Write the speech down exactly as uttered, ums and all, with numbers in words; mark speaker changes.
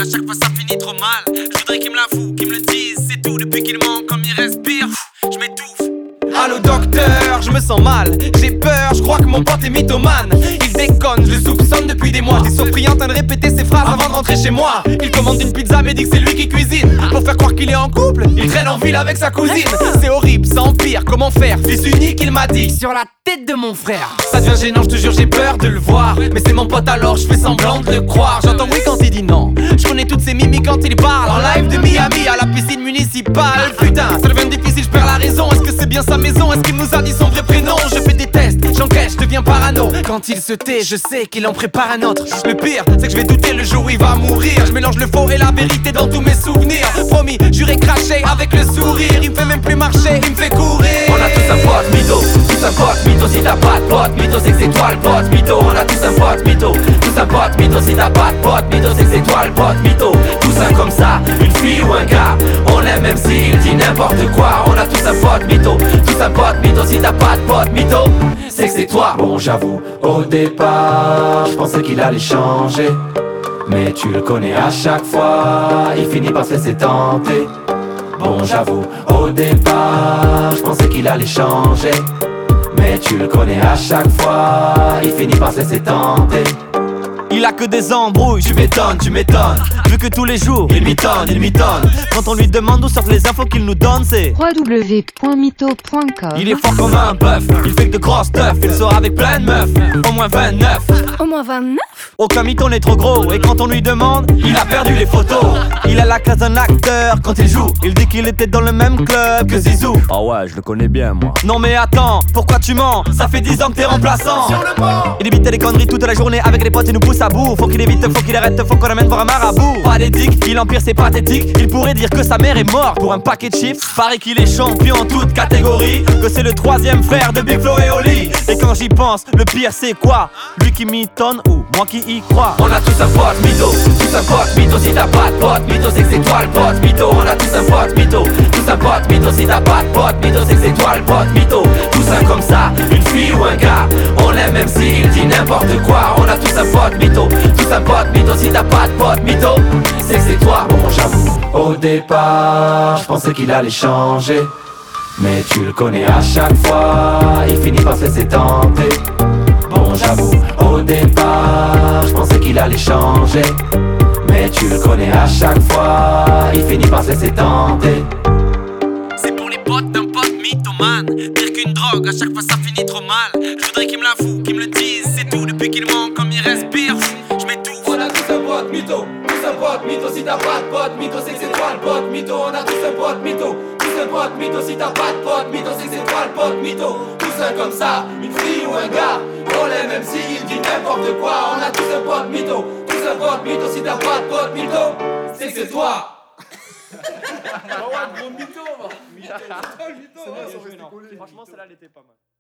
Speaker 1: chaque fois ça finit trop mal. Je voudrais qu'il me la fout, qu'il me le dise, c'est tout. Depuis qu'il ment comme il respire, je m'étouffe.
Speaker 2: Allô docteur, je me sens mal, j'ai peur, je crois que mon pote est mythomane. Il déconne, je le soupçonne depuis des mois. T'es surpris en train de répéter ses phrases avant de rentrer chez moi. Il commande une pizza mais dit que c'est lui qui cuisine. Pour faire croire qu'il est en couple, il traîne en ville avec sa cousine. C'est horrible, ça empire, comment faire? Fils unique, il m'a dit, sur la tête de mon frère. Ça devient gênant, je te jure, j'ai peur de le voir. Mais c'est mon pote alors, je fais semblant de le croire. J'entends oui quand il dit non, je connais toutes ses mimiques quand il parle. En live de Miami à la piscine municipale. Putain, ça devient difficile, je perds la raison. Est-ce que c'est bien sa maison? Est-ce qu'il nous a dit son vrai prénom? Je fais des tests, j'encaisse, je deviens parano. Quand il se tait, je sais qu'il en prépare un autre. Le pire, c'est que je vais douter le jour où il va mourir. Je mélange le faux et la vérité dans tous mes souvenirs. Promis, juré craché avec le sourire. Il me fait même plus marcher, il me fait courir.
Speaker 3: On a tous un pote, mytho, tous un pote, mytho. Si t'as pas de pote, mytho, c'est que c'est toi le pote, mytho. On a tous un pote, mytho, tous un pote, mytho. Si t'as pas de pote, mytho, c'est que c'est toi le pote, mytho. Tous un comme ça, une fille ou un gars, on l'aime même s'il dit n'importe quoi. On a tous un pote, mytho, tous un pote, mytho. Si t'as pas de pote, mytho, c'est que c'est toi. Bon j'avoue, au départ, je pensais qu'il allait changer, mais tu le connais à chaque fois, il finit par se laisser tenter. Bon j'avoue, au départ, je pensais qu'il allait changer, mais tu le connais à chaque fois, il finit par se laisser tenter.
Speaker 2: Il a que des embrouilles, tu m'étonnes, tu m'étonnes. Vu que tous les jours, il m'étonne, il m'étonne. Quand on lui demande où sortent les infos qu'il nous donne, c'est
Speaker 4: w w w point mytho point com.
Speaker 2: il est fort comme un bœuf, il fait que de grosses stuff. Il sort avec plein de meufs, au moins vingt-neuf.
Speaker 4: Au moins vingt-neuf.
Speaker 2: Aucun mytho n'est trop gros, et quand on lui demande, il a perdu les photos. Il a la classe d'un acteur quand il joue. Il dit qu'il était dans le même club que Zizou.
Speaker 5: Ah ouais, je le connais bien moi.
Speaker 2: Non mais attends, pourquoi tu mens? Ça fait dix ans que t'es remplaçant. Il évite les conneries toute la journée avec les potes et nous pousse à bout. Faut qu'il évite, faut qu'il arrête, faut qu'on ramène voir un marabout. Pas d'éthique, il empire, c'est pathétique. Il pourrait dire que sa mère est morte pour un paquet de chips. Paraît qu'il est champion en toute catégorie, que c'est le troisième frère de Big Flo et Oli. Et quand j'y pense, le pire c'est quoi? Lui qui m'étonne ou moi qui y crois?
Speaker 3: On a tous un pote, mytho, tous un pote, mytho. Si t'as pas de pote, mytho, c'est que c'est toi le pote, mytho. On a tous un pote, mytho, tous un pote, mytho. Si t'as pas de pote, mytho, c'est que c'est toi le pote, mytho. Tous un comme ça, une fille ou un gars, on l'aime même s'il dit n'importe quoi. On a tous un pote, mytho, tous un pote, mytho. Si t'as pas de pote, mytho, c'est que c'est toi. Bon j'avoue, au départ, je pensais qu'il allait changer, mais tu le connais à chaque fois, il finit par se laisser tenter. Bon j'avoue, au départ, je pensais qu'il allait changer, mais tu le connais à chaque fois, il finit par se laisser tenter.
Speaker 1: C'est pour les potes d'un pote mythomane. Pire qu'une drogue, à chaque fois ça finit trop mal. Je voudrais qu'il me la fout, qu'il me le dise, c'est tout. Depuis qu'il ment comme il respire, je m'étouffe.
Speaker 3: On a tous un pote, mytho, tous un pote, mytho. Si t'as pas de pote, mytho, c'est que c'est toi le pote, mytho. On a tous un pote, mytho, tous un pote, mytho. Si t'as pas de pote, mytho, c'est que c'est toi le pote, mytho. Tous un comme ça, une fille ou un gars, on l'aime même s'il dit n'importe quoi. On a tous un pote, mytho, tous un pote, mytho. Si t'as pas de pote, mytho, c'est que c'est toi.
Speaker 2: Franchement celle-là elle était pas mal.